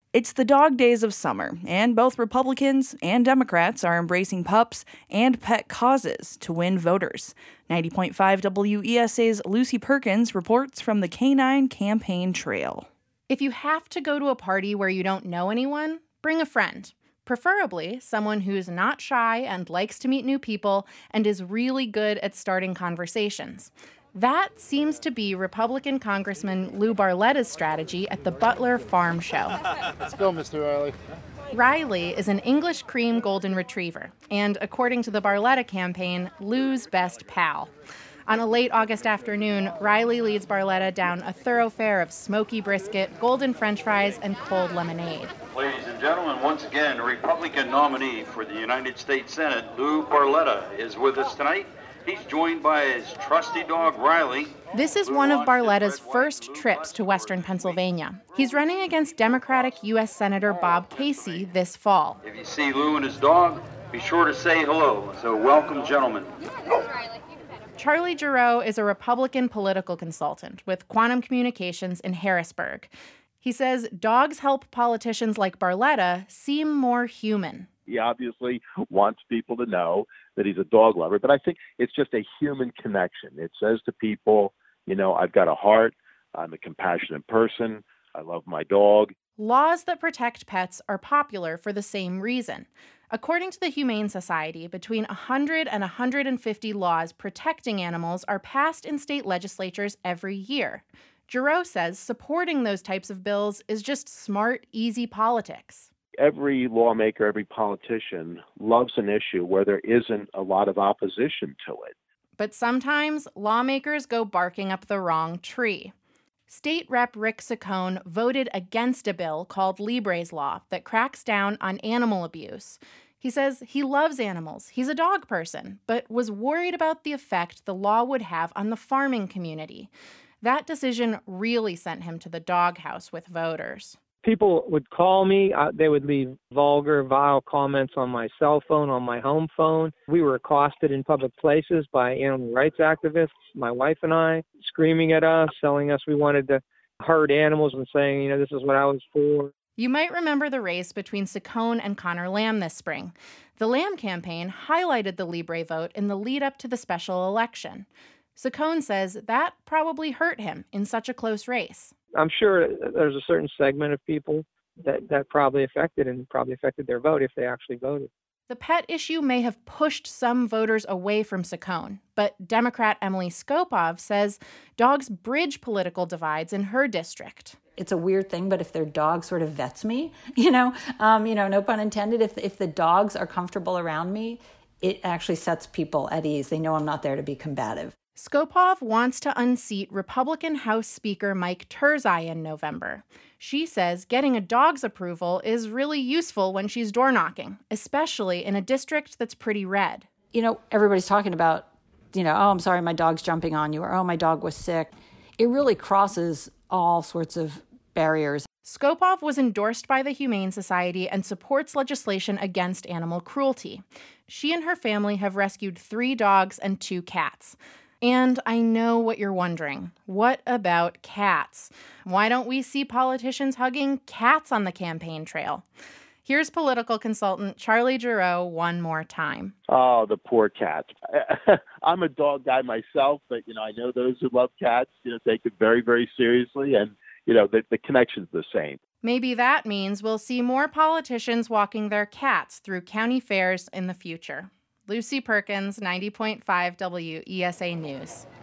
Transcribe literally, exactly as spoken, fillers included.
It's the dog days of summer, and both Republicans and Democrats are embracing pups and pet causes to win voters. ninety point five W E S A's Lucy Perkins reports from the Canine Campaign Trail. If you have to go to a party where you don't know anyone, bring a friend. Preferably someone who's not shy and likes to meet new people and is really good at starting conversations. That seems to be Republican Congressman Lou Barletta's strategy at the Butler Farm Show. Let's go, Mister Riley. Riley is an English cream golden retriever, and according to the Barletta campaign, Lou's best pal. On a late August afternoon, Riley leads Barletta down a thoroughfare of smoky brisket, golden french fries, and cold lemonade. Ladies and gentlemen, once again, Republican nominee for the United States Senate, Lou Barletta, is with us tonight. He's joined by his trusty dog, Riley. This is one of Barletta's first trips to Western Pennsylvania. He's running against Democratic U S Senator Bob Casey this fall. If you see Lou and his dog, be sure to say hello. So welcome, gentlemen. Charlie Giroux is a Republican political consultant with Quantum Communications in Harrisburg. He says dogs help politicians like Barletta seem more human. He obviously wants people to know that he's a dog lover, but I think it's just a human connection. It says to people, you know, I've got a heart, I'm a compassionate person, I love my dog. Laws that protect pets are popular for the same reason. According to the Humane Society, between one hundred and one hundred fifty laws protecting animals are passed in state legislatures every year. Giroux says supporting those types of bills is just smart, easy politics. Every lawmaker, every politician loves an issue where there isn't a lot of opposition to it. But sometimes lawmakers go barking up the wrong tree. State Rep Rick Saccone voted against a bill called Libre's Law that cracks down on animal abuse. He says he loves animals, he's a dog person, but was worried about the effect the law would have on the farming community. That decision really sent him to the doghouse with voters. People would call me. Uh, they would leave vulgar, vile comments on my cell phone, on my home phone. We were accosted in public places by animal rights activists, my wife and I, screaming at us, telling us we wanted to hurt animals and saying, you know, this is what I was for. You might remember the race between Saccone and Connor Lamb this spring. The Lamb campaign highlighted the Libre vote in the lead up to the special election. Saccone says that probably hurt him in such a close race. I'm sure there's a certain segment of people that, that probably affected and probably affected their vote if they actually voted. The pet issue may have pushed some voters away from Saccone, but Democrat Emily Skopov says dogs bridge political divides in her district. It's a weird thing, but if their dog sort of vets me, you know, um, you know, no pun intended, if if the dogs are comfortable around me, it actually sets people at ease. They know I'm not there to be combative. Skopov wants to unseat Republican House Speaker Mike Turzai in November. She says getting a dog's approval is really useful when she's door knocking, especially in a district that's pretty red. You know, everybody's talking about, you know, oh, I'm sorry, my dog's jumping on you, or oh, my dog was sick. It really crosses all sorts of barriers. Skopov was endorsed by the Humane Society and supports legislation against animal cruelty. She and her family have rescued three dogs and two cats. And I know what you're wondering. What about cats? Why don't we see politicians hugging cats on the campaign trail? Here's political consultant Charlie Giroux one more time. Oh, the poor cats. I'm a dog guy myself, but, you know, I know those who love cats, you know, take it very, very seriously. And, you know, the, the connection's the same. Maybe that means we'll see more politicians walking their cats through county fairs in the future. Lucy Perkins, ninety point five W E S A News.